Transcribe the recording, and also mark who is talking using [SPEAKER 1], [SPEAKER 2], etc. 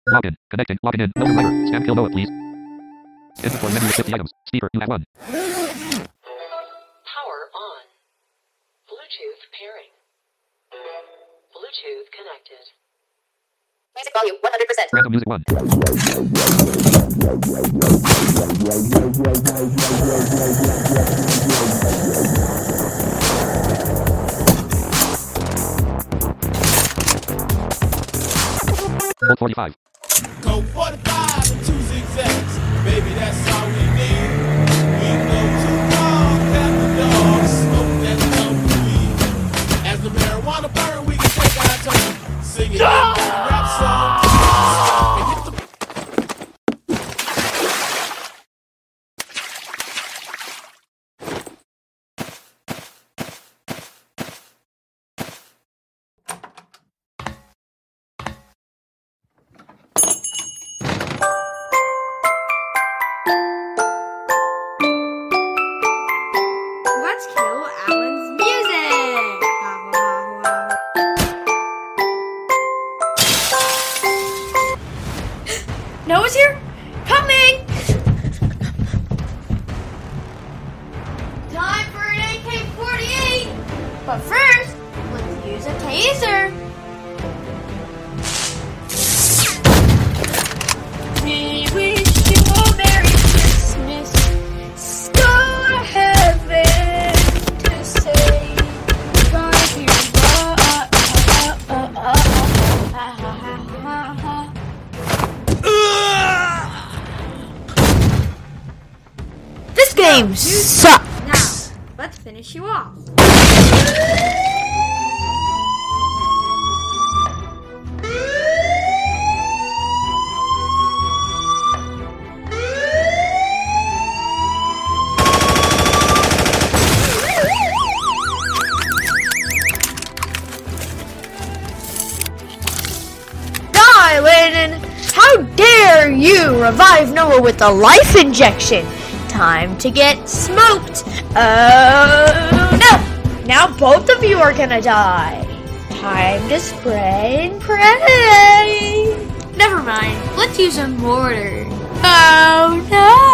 [SPEAKER 1] Login. Connecting. Logging in. Note writer. Spam kill Noah, please. Inventory menu with 50 items. Speaker. You have 1.
[SPEAKER 2] Power on. Bluetooth pairing. Bluetooth connected.
[SPEAKER 3] Music volume 100%.
[SPEAKER 1] Random music 1. Code 45.
[SPEAKER 4] Code 45 and 2 zigzags. Baby, that's all we need. We go too long, tap the dog, smoke that dumb weed. As the marijuana burn, we can take our turn. Sing it in a rap song. And hit the
[SPEAKER 5] Let's kill Alan's music! Noah's here? Coming! Time for an AK-48! But first, let's use a taser! We wish you a Merry Christmas. Go to heaven to say goodbye to your This game sucks! Now, let's finish you off. Die, Landon! How dare you revive Noah with a life injection? Time to get smoked! Oh no! Now both of you are gonna die. Time to spray and pray. Never mind. Let's use a mortar. Oh no!